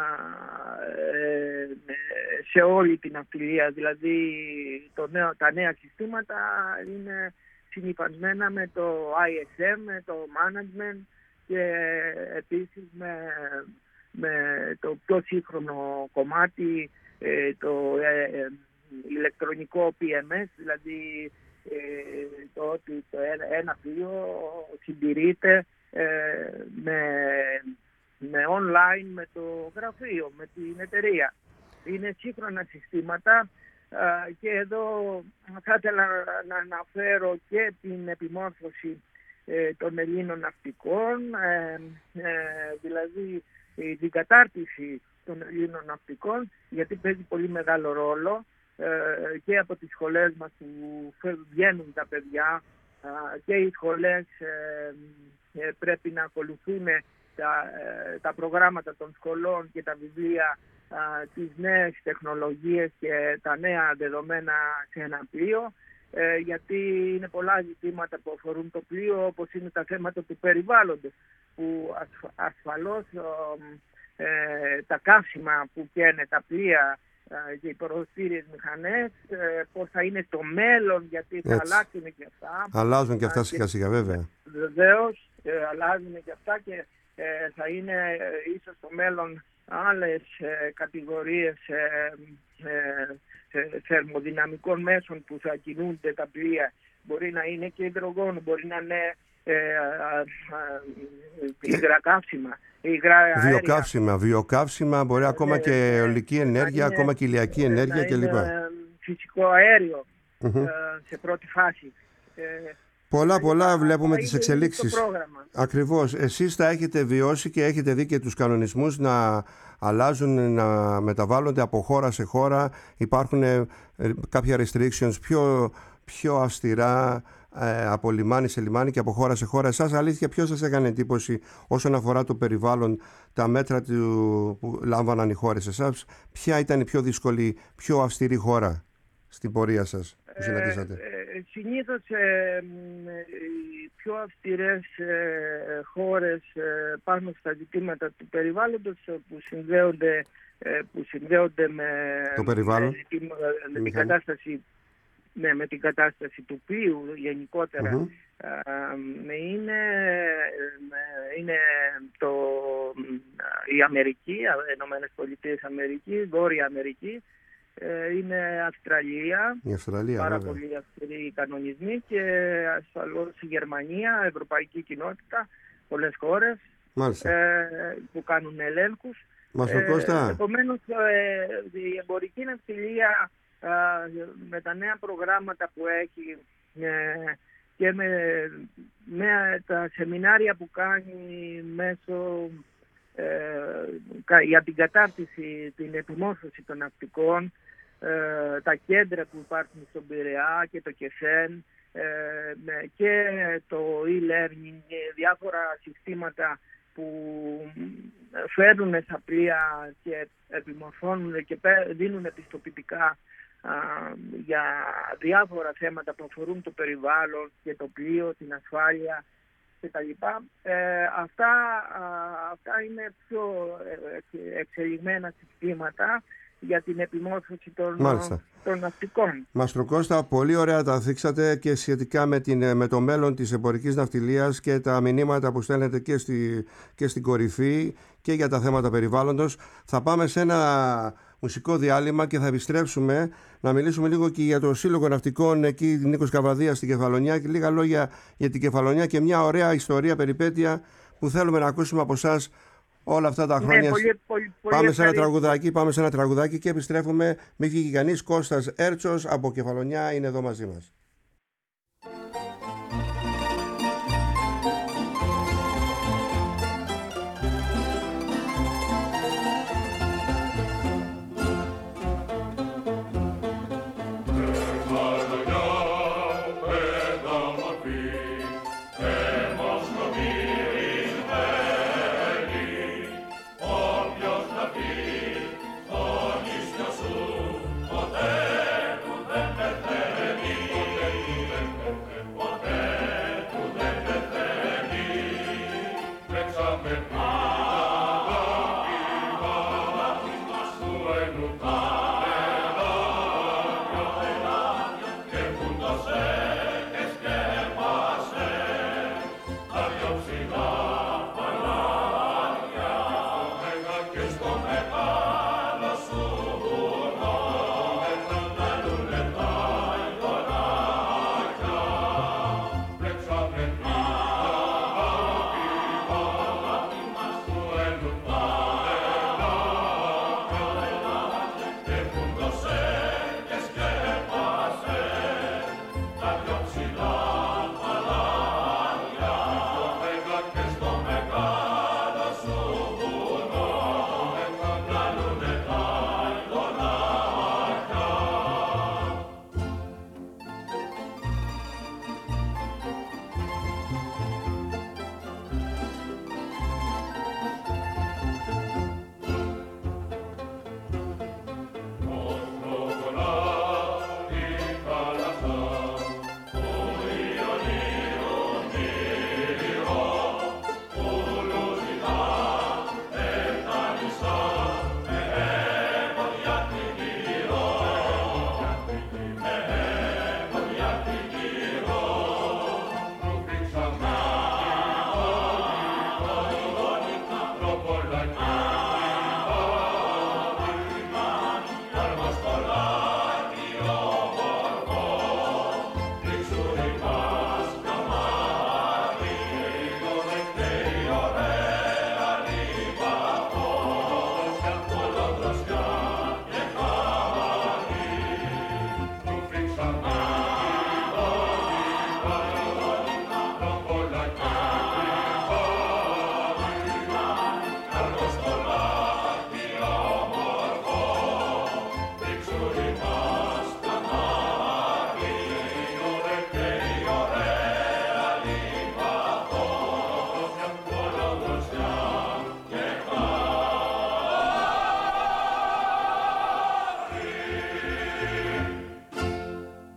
ε, σε όλη την ναυτιλία. Δηλαδή το νέο, τα νέα συστήματα είναι συνυφασμένα με το άι ες εμ, με το management και επίσης με, με το πιο σύγχρονο κομμάτι, ε, το ε, ηλεκτρονικό πι εμ ες, δηλαδή ε, το ότι το ένα, ένα πλοίο συντηρείται ε, με, με online, με το γραφείο, με την εταιρεία. Είναι σύγχρονα συστήματα. Uh, και εδώ θα ήθελα να αναφέρω και την επιμόρφωση ε, των Ελλήνων ναυτικών, ε, ε, δηλαδή ε, την κατάρτιση των Ελλήνων ναυτικών, γιατί παίζει πολύ μεγάλο ρόλο ε, και από τις σχολές μας που βγαίνουν τα παιδιά ε, και οι σχολές ε, ε, πρέπει να ακολουθούν τα, ε, τα προγράμματα των σχολών και τα βιβλία, τις νέες τεχνολογίες και τα νέα δεδομένα σε ένα πλοίο, ε, γιατί είναι πολλά ζητήματα που αφορούν το πλοίο, όπως είναι τα θέματα του περιβάλλοντος, που ασφ, ασφαλώς ε, τα καύσιμα που καίνε τα πλοία ε, και οι προδοτήριες μηχανές, ε, πώς θα είναι το μέλλον, γιατί θα Έτσι. αλλάξουν και αυτά. Αλλάζουν και αυτά σιγά σιγά βέβαια. Βεβαίως, ε, αλλάζουν και αυτά και ε, θα είναι ε, ίσως το μέλλον άλλες ε, κατηγορίες ε, ε, θερμοδυναμικών μέσων που θα κινούνται τα πλοία. Μπορεί να είναι και υδρογόνο, μπορεί να είναι ε, ε, ε, υγρά καύσιμα, υγρά αέρια. Βιοκαύσιμα, βιοκαύσιμα, μπορεί ε, ακόμα ε, και αιωλική ενέργεια, είναι, ακόμα και ηλιακή ενέργεια κλπ. Φυσικό αέριο mm-hmm. ε, σε πρώτη φάση. Ε, Πολλά, πολλά βλέπουμε τις είναι εξελίξεις. στο πρόγραμμα. Ακριβώς. Εσείς τα έχετε βιώσει και έχετε δει και τους κανονισμούς να αλλάζουν, να μεταβάλλονται από χώρα σε χώρα. Υπάρχουν ε, κάποια restrictions πιο, πιο αυστηρά ε, από λιμάνι σε λιμάνι και από χώρα σε χώρα. Εσάς αλήθεια ποιος σας έκανε εντύπωση όσον αφορά το περιβάλλον, τα μέτρα του, που λάμβαναν οι χώρες? Εσάς ποια ήταν η πιο δύσκολη, πιο αυστηρή χώρα στην πορεία σας που συναντήσατε? Ε, ε, συνήθως ε, οι πιο αυστηρές ε, χώρες ε, πάνω στα ζητήματα του περιβάλλοντος που συνδέονται, ε, που συνδέονται με, το περιβάλλον, με, ζητήμα, με, την κατάσταση, με, με την κατάσταση του πλοίου γενικότερα, mm-hmm. ε, είναι, είναι το, η Αμερική, οι Ηνωμένες Πολιτείες Αμερικής, Βόρεια Αμερική, είναι Αυστραλία, η Αυστραλία πάρα βέβαια. πολύ αυστηροί κανονισμοί, και ασφαλώς η Γερμανία, Ευρωπαϊκή Κοινότητα, πολλές χώρες ε, που κάνουν ελέγχους. Ε, Κώστα. Επομένως ε, η εμπορική ναυτιλία ε, με τα νέα προγράμματα που έχει ε, και με, με τα σεμινάρια που κάνει μέσω Ε, για την κατάρτιση, την επιμόρφωση των ναυτικών, ε, τα κέντρα που υπάρχουν στον Πειραιά και το ΚΕΣΕΝ ε, και το e-learning, διάφορα συστήματα που φέρνουν στα πλοία και επιμορφώνουν και δίνουν επιστοποιητικά α, για διάφορα θέματα που αφορούν το περιβάλλον και το πλοίο, την ασφάλεια και τα λοιπά. Ε, αυτά, α, αυτά είναι πιο εξελιγμένα συστήματα για την επιμόρφωση των, των ναυτικών. Μάστρο Κώστα, πολύ ωραία τα θίξατε και σχετικά με, την, με το μέλλον της εμπορικής ναυτιλίας και τα μηνύματα που στέλνετε και, στη, και στην κορυφή και για τα θέματα περιβάλλοντος. Θα πάμε σε ένα μουσικό διάλειμμα και θα επιστρέψουμε να μιλήσουμε λίγο και για το Σύλλογο Ναυτικών εκεί, Νίκος Καβαδίας, στην Κεφαλονιά, και λίγα λόγια για την Κεφαλονιά και μια ωραία ιστορία, περιπέτεια που θέλουμε να ακούσουμε από εσάς όλα αυτά τα χρόνια. Ναι, πολύ, πολύ, πολύ πάμε σε ένα τραγουδάκι, πάμε σε ένα τραγουδάκι και επιστρέφουμε. Μην φύγει κανείς. Κώστας Έρτσος από Κεφαλονιά είναι εδώ μαζί μας. Ποτέ του δεν πεθαίνει.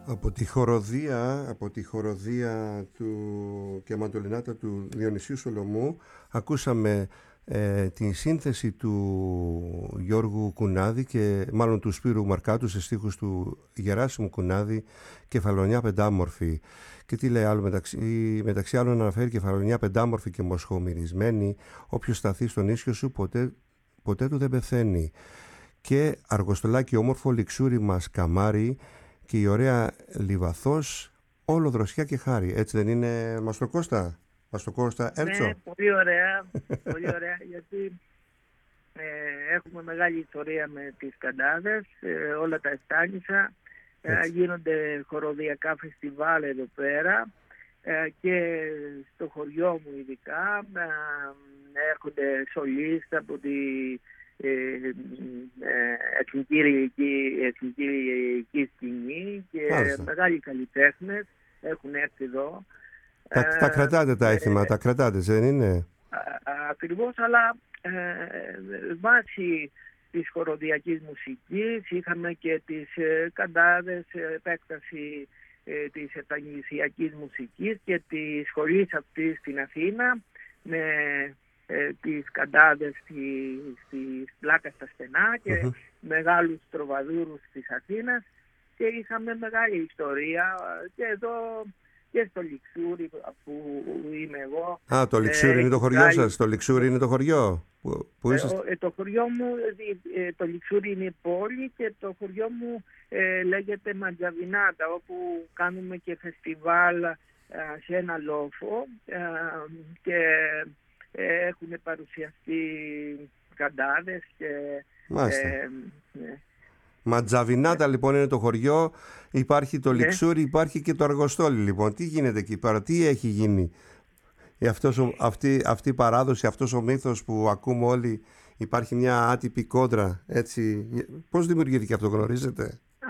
Από τη χοροδία, από τη χοροδία του και μαντολινάτα του Διονυσίου Σολομού ακούσαμε ε, την σύνθεση του Γιώργου Κουνάδη και μάλλον του Σπύρου Μαρκάτου σε στίχους του Γεράσιμου Κουνάδη, Κεφαλονιά πεντάμορφη. Και τι λέει άλλο, μεταξύ, μεταξύ άλλων αναφέρει Κεφαλονιά πεντάμορφη και μοσχομυρισμένη, όποιος σταθεί στον ίσιο σου ποτέ, ποτέ του δεν πεθαίνει. Και αργοστολάκι όμορφο, λιξούρι μας καμάρι, και η ωραία Λιβαθός, όλο δροσιά και χάρη. Έτσι δεν είναι, Μαστροκώστα? Μαστροκώστα Έρτσο. Ναι, πολύ ωραία, πολύ ωραία, γιατί ε, έχουμε μεγάλη ιστορία με τις Καντάδες, ε, όλα τα αισθάνησα, ε, γίνονται χοροδιακά φεστιβάλ εδώ πέρα ε, και στο χωριό μου ειδικά ε, έρχονται σολίστ από τη Ε, ε, εθνική σκηνή και Μάλιστα. μεγάλοι καλλιτέχνες έχουν έρθει εδώ. Τα, ε, τα κρατάτε τα έθιμα, ε, τα κρατάτε, δεν είναι? α, ακριβώς, αλλά ε, βάσει της χοροδιακής μουσικής είχαμε και τις ε, Καντάδες, επέκταση ε, της επαγγελματικής μουσικής και τη σχολής αυτής στην Αθήνα με Ε, τις Καντάδες στη, στη πλάκα στα στενά και uh-huh. μεγάλους τροβαδούρους της Αθήνας, και είχαμε μεγάλη ιστορία και εδώ και στο Λιξούρι που είμαι εγώ. Α, το Λιξούρι ε, είναι το χωριό σας, το Λιξούρι είναι το χωριό που, που ε, ε, το χωριό μου, ε, το Λιξούρι είναι η πόλη και το χωριό μου ε, λέγεται Ματζαβινάτα, όπου κάνουμε και φεστιβάλ ε, σε ένα λόφο ε, και έχουν παρουσιαστεί Καντάδες και... Μάλιστα. Ε, ναι. Ματζαβινάτα λοιπόν είναι το χωριό, υπάρχει το ναι. Λιξούρι, υπάρχει και το Αργοστόλι λοιπόν. Τι γίνεται εκεί πέρα, τι έχει γίνει? Αυτός, αυτή, αυτή η παράδοση, αυτός ο μύθος που ακούμε όλοι, υπάρχει μια άτυπη κόντρα, έτσι. Πώς δημιουργήθηκε αυτό, γνωρίζετε?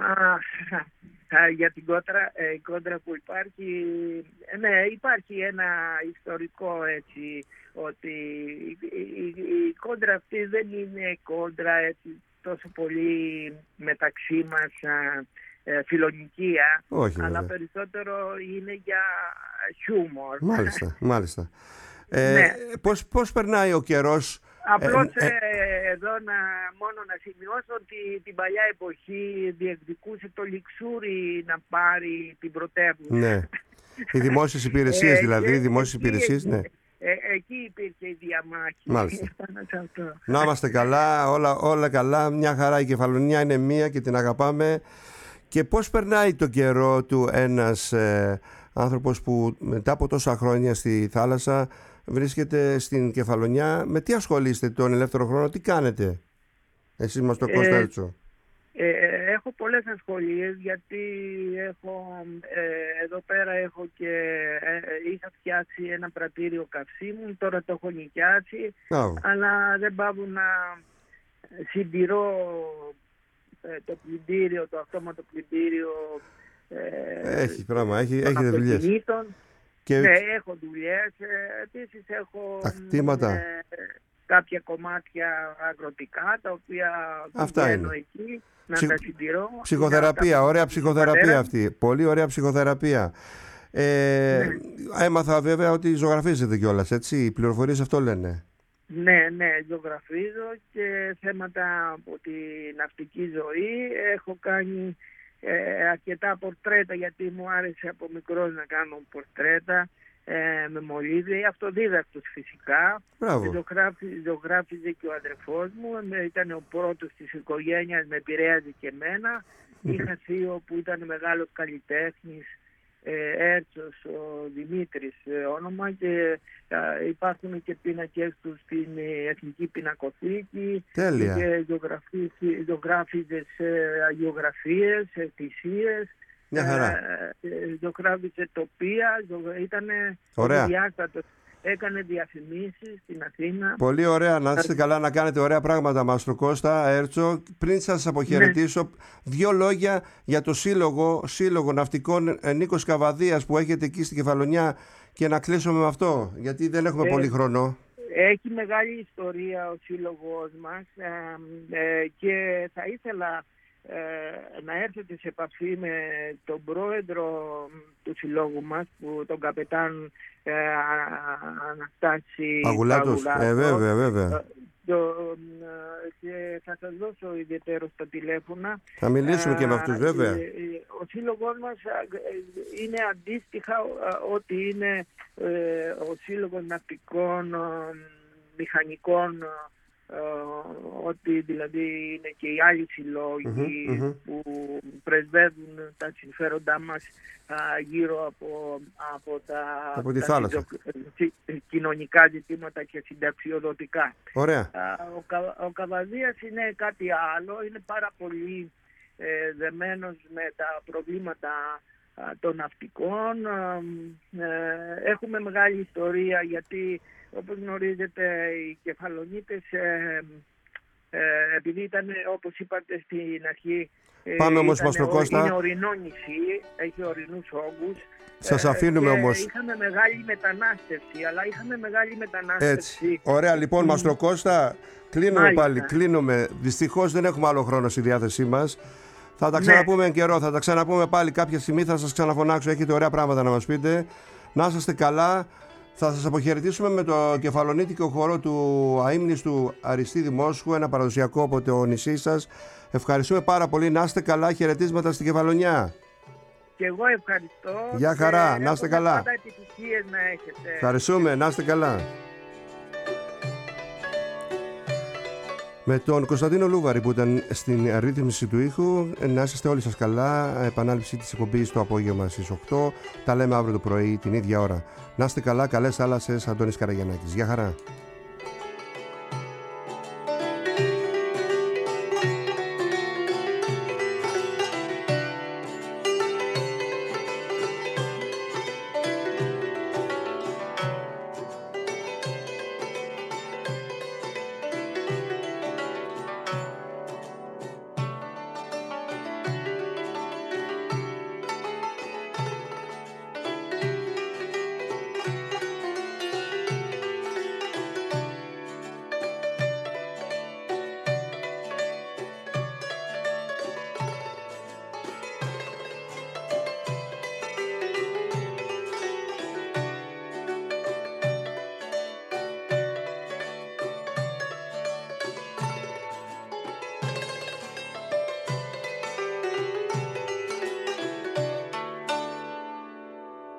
Α, για την κόντρα, ε, η κόντρα που υπάρχει, ε, ναι, υπάρχει ένα ιστορικό, έτσι, ότι η, η, η κόντρα αυτή δεν είναι κόντρα, έτσι, τόσο πολύ μεταξύ μας α, ε, φιλονικία. Όχι, αλλά βέβαια. Περισσότερο είναι για χιούμορ. Μάλιστα, μάλιστα. Ε, ναι. πώς, πώς περνάει ο καιρός? Απλώς ε, ε, ε, εδώ να, μόνο να σημειώσω ότι την παλιά εποχή διεκδικούσε το Λιξούρι να πάρει την πρωτεύουσα. Ναι. Οι δημόσιες υπηρεσίες, ε, δηλαδή, οι και, δημόσιες εκεί, υπηρεσίες, ναι. Ε, εκεί υπήρχε η διαμάχη. Μάλιστα. Να είμαστε καλά, όλα, όλα καλά, μια χαρά. Η Κεφαλονιά είναι μία και την αγαπάμε. Και πώς περνάει το καιρό του ένας ε, άνθρωπος που μετά από τόσα χρόνια στη θάλασσα βρίσκεται στην Κεφαλονιά? Με τι ασχολείστε τον ελεύθερο χρόνο, τι κάνετε εσείς, μας το Κώστα Έρτσο? Ε, ε, έχω πολλές ασχολίες, γιατί έχω, ε, εδώ πέρα έχω και ε, είχα φτιάξει ένα πρατήριο καυσίμων, τώρα το έχω νοικιάσει, oh. αλλά δεν πάω να συντηρώ ε, το πλυντήριο, το αυτόματο πλυντήριο. Ε, έχει πράγμα, έχει, έχετε δουλειές. Και... Ναι, έχω δουλειές. Επίσης έχω ε, κάποια κομμάτια αγροτικά, τα οποία αυτά βγαίνω εκεί να Ψυχ... τα συντηρώ. Ψυχοθεραπεία, ωραία ψυχοθεραπεία αυτή. Πολύ ωραία ψυχοθεραπεία. Ε, ναι. Έμαθα βέβαια ότι ζωγραφίζετε κιόλας, έτσι, οι πληροφορίες αυτό λένε. Ναι, ναι, ζωγραφίζω και θέματα από τη ναυτική ζωή. Έχω κάνει ε, αρκετά πορτρέτα, γιατί μου άρεσε από μικρός να κάνω πορτρέτα ε, με μολύβι, αυτοδίδακτος φυσικά. Ζωγράφι, ζωγράφιζε και ο αδερφός μου, ήταν ο πρώτος της οικογένειας, με επηρέαζε και εμένα. Είχα θείο που ήταν μεγάλος καλλιτέχνης, Έρτσος, ο Δημήτρης όνομα, και α, υπάρχουν και πίνακες του στην Εθνική Πινακοθήκη. Τέλεια. Και ζωγράφιζε αγιογραφίες, θυσίες, μια χαρά. Ε, ζωγράφιζε τοπία, ήταν διάστατος. Έκανε διαφημίσεις στην Αθήνα. Πολύ ωραία, να είστε καλά, να κάνετε ωραία πράγματα, Μάστρο Κώστα Έρτσο. Πριν σας αποχαιρετήσω, ναι. δύο λόγια για το σύλλογο, σύλλογο Ναυτικών Νίκος Καβαδίας που έχετε εκεί στη Κεφαλονιά, και να κλείσουμε με αυτό, γιατί δεν έχουμε ε, πολύ χρόνο. Έχει μεγάλη ιστορία ο σύλλογος μας ε, ε, και θα ήθελα ε, να έρθετε σε επαφή με τον πρόεδρο του συλλόγου μας, που, τον καπετάν ε, Αναστάση Παγουλάτος. Ε, βέβαια, βέβαια. Το, και θα σας δώσω ιδιαίτερο στα τηλέφωνα. Θα μιλήσουμε και με αυτούς, βέβαια. Ο σύλλογος μας είναι αντίστοιχα ότι είναι ο σύλλογος ναυτικών, μηχανικών, ότι δηλαδή είναι και οι άλλοι συλλόγοι mm-hmm, που πρεσβεύουν τα συμφέροντά μας γύρω από, από τα, από τη τα θάλασσα. κοινωνικά ζητήματα και συνταξιοδοτικά. Ωραία. Ο, ο Καβαδίας είναι κάτι άλλο, είναι πάρα πολύ ε, δεμένος με τα προβλήματα των ναυτικών. Ε, έχουμε μεγάλη ιστορία, γιατί όπως γνωρίζετε οι Κεφαλονίτες ε, ε, επειδή ήταν, όπως είπατε στην αρχή, πάμε όμως Μαστροκώστα, είναι ορεινό νησί, έχει ορεινούς όγκους. Σας αφήνουμε και όμως. Είχαμε μεγάλη μετανάστευση, αλλά είχαμε μεγάλη μετανάστευση. Έτσι. Ωραία, λοιπόν, mm. Μαστροκώστα, κλείνουμε Μάλιστα. πάλι, κλείνουμε. Δυστυχώς δεν έχουμε άλλο χρόνο στη διάθεσή μας. Θα τα ξαναπούμε εν καιρό, θα τα ξαναπούμε πάλι κάποια στιγμή, θα σας ξαναφωνάξω, έχετε ωραία πράγματα να μας πείτε. Να είστε καλά. Θα σας αποχαιρετήσουμε με το κεφαλονίτικο χορό του αείμνηστου Αριστίδη Μόσχου, ένα παραδοσιακό από το νησί σας. Ευχαριστούμε πάρα πολύ, να είστε καλά, χαιρετίσματα στη Κεφαλονιά. Και εγώ ευχαριστώ. Γεια χαρά, να είστε καλά. Πάντα επιτυχίες να έχετε. Ευχαριστούμε, να είστε καλά. Με τον Κωνσταντίνο Λούβαρη που ήταν στην ρύθμιση του ήχου, να είστε όλοι σας καλά. Επανάληψη της εκπομπής το απόγευμα στις οκτώ. Τα λέμε αύριο το πρωί την ίδια ώρα. Να είστε καλά, καλές θάλασσες, Αντώνης Καραγιαννάκης. Γεια χαρά.